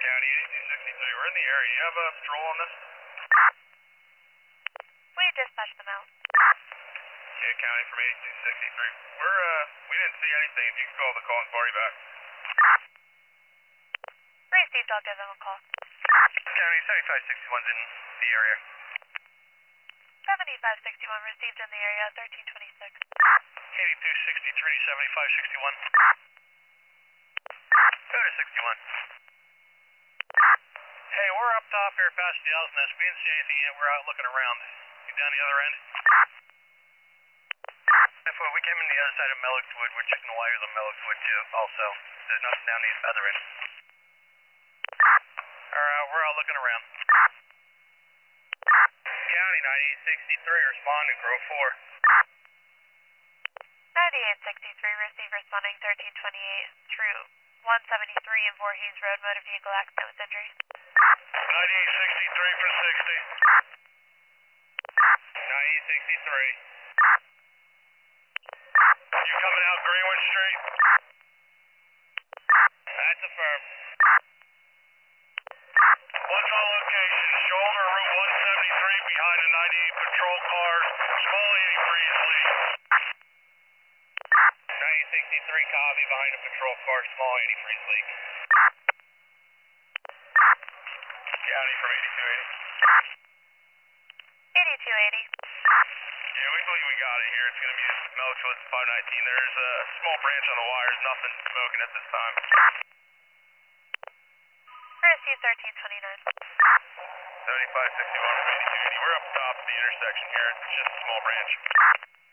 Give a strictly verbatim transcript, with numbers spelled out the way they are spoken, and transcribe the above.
County eighty-two sixty-three, we're in the area. You have a patrol on this? We dispatched them out. Yeah, County from eighty-two sixty-three. We're, uh, we didn't see anything. If you can call the call and party back. Received, I'll give them a call. County seventy-five sixty-one's in the area. seventy-five sixty-one received in the area, thirteen twenty-six. eighty-two sixty-three, seventy-five sixty-one. Go to sixty-one. Hey, we're up top here past the Owl's Nest. We didn't see anything yet. We're out looking around. You down the other end? If we came in the other side of Mellick's Wood, we're checking the wires on Mellick's Wood too, also. There's nothing down the other end. Alright, we're out looking around. County ninety-eight sixty-three, responding, Grove four. ninety-eight sixty-three, receive responding thirteen twenty-eight, true. one seventy-three in Voorhees Road, motor vehicle accident with injury. ninety-eight sixty-three for sixty. ninety-eight sixty-three. You coming out Greenwood Street? That's affirmed. What's on location? Shoulder Route one seventy-three behind a ninety-eight patrol car. Small eighty-threes lead. ninety-eight sixty-three copy behind a patrol car. Small eighty-threes lead. County from eighty-two eighty. eighty-two eighty. Yeah, we believe we got it here. It's going to be Mellick's Wood five nineteen. There's a small branch on the wires. Nothing smoking at this time. Received thirteen twenty-nine. seventy-five sixty-one from eighty-two eighty. We're up top of the intersection here. It's just a small branch.